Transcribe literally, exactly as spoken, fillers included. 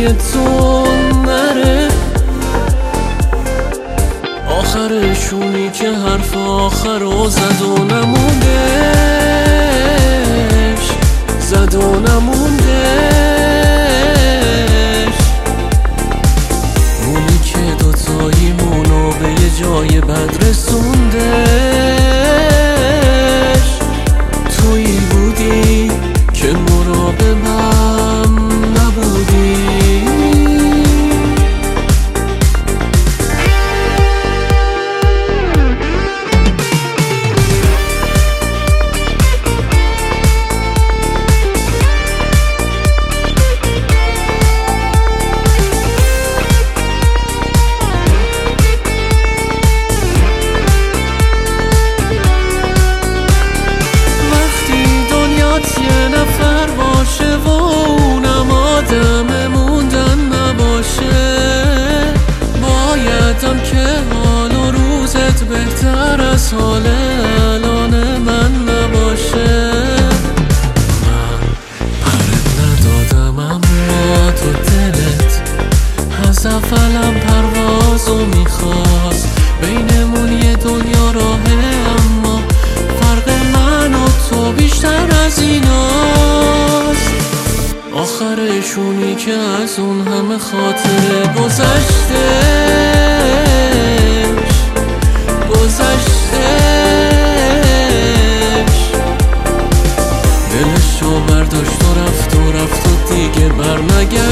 روی تو نره، آخرشونی که حرف آخر رو زد و نموندش، زد و نموندش. اونی که دوتاییمونو به یه جای بد رسوندش، تویی بودی که مراقبم نبودی. بهتر از حال الان من نباشه. من پرت ندادم اما تو دلت از اولم پروازو میخواست، بینمون یه دنیا راهه اما فرق من و تو بیشتر از ایناست. آخرشونی که از اون همه خاطره گذشته گذشتش، دلشو برداشت و رفت و رفت و دیگه بر نگشت.